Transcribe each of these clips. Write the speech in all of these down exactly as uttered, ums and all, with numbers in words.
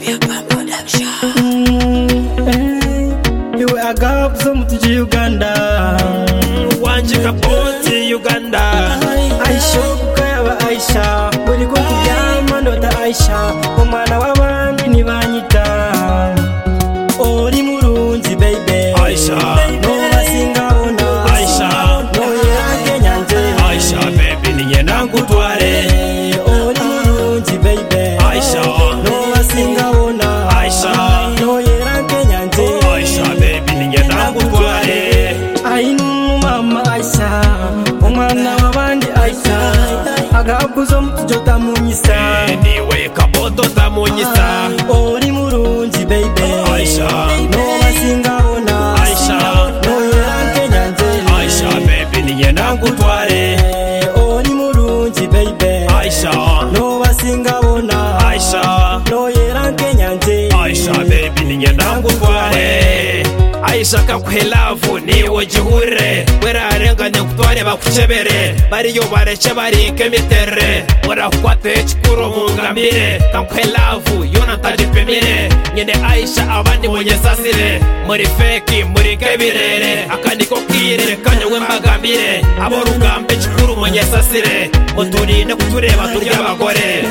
Iwe agapso mutuji Uganda wanje kapoti Uganda Aisha kukayaba Aisha buri ko kuryama ndota Aisha umwana w'abandi nibanyita uri murunzi baby Aisha no basingabona Aisha no yange nyanje Aisha baby niye nangutware uri murunzi baby Aisha no basingabona Aisha no yange nyanje Aisha baby niye nangutware ainu mama Aisha umwana w'abandi Aisha agabuzo mutujota munyisa niwe kaboto tamunyisa uri murunzi baby Aisha no basingabona Aisha no yange nyanje Aisha baby niye nangutware uri murunzi baby Aisha no basingabona Aisha no yange nyanje Aisha baby niye nangutware Aisha kakwelavu niwe gihure werarenganya kutware bakucebere bariyo barece barike mitere urakwate chikuru mungamire kakwelavu yona tadipemire nyene Aisha abandi munyesasire muri feki muri kebirere akandiko kirere kanya wembagambire abo rugambe chikuru munyesasire muturinde kutureba turya abagore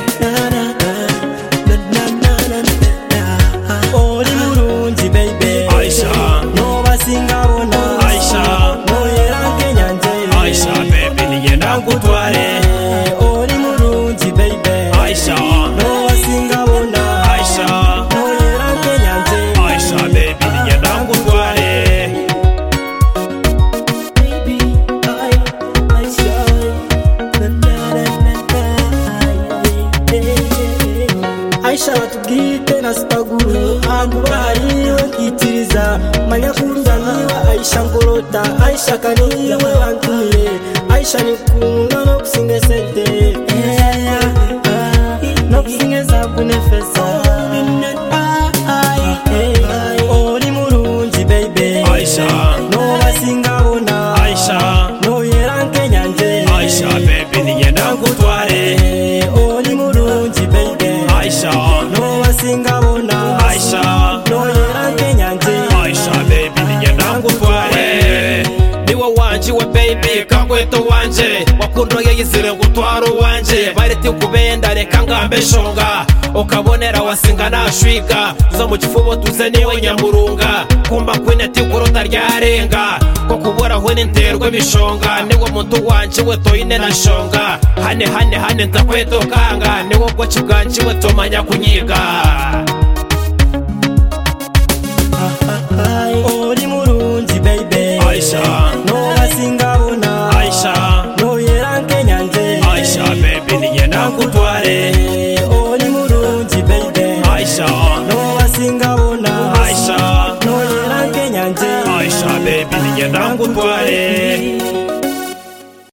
uri murunzi baby Aisha no basingabona Aisha no yange nyanje Aisha baby niye nangutware uri murunzi baby Aisha no basingabona Aisha no yange nyanje Aisha baby niye nangutware baby I Aisha na na na Aisha watugite na spaguru ambari wakitiriza manya kurunda niwa Aisha ngorota Aisha kaniwe wantumire Aisha nikunda no kusinga sente no kusinga zabune fesa uri murunzi baby Aisha no basingabona Aisha no yerange nyanje Aisha baby niye nangutware uri murunzi baby Aisha no basingabona Aisha no yerange nyanje Aisha baby niye nangutware niwe wanje we baby kagweto wanje wakundo yeyizire ngutwaro wanje bariti kubenda reka ngambe shonga ukabonera wasinga nashwiga zo mu kifubo tuze niwe nyamurunga kumba kwene tikurota ryarenga ko kubura hwene nterwe bishonga niwe muntu wanje we toyine na shonga hane hane hane ntakweto kanga niwe bwo kibwanje we tomanya kunyiga uri murunzi baby Aisha no basingabona Aisha no yerange nyanje Aisha baby niye nangutware uri murunzi baby Aisha no basingabona Aisha no yerange nyanje Aisha baby niye nangutware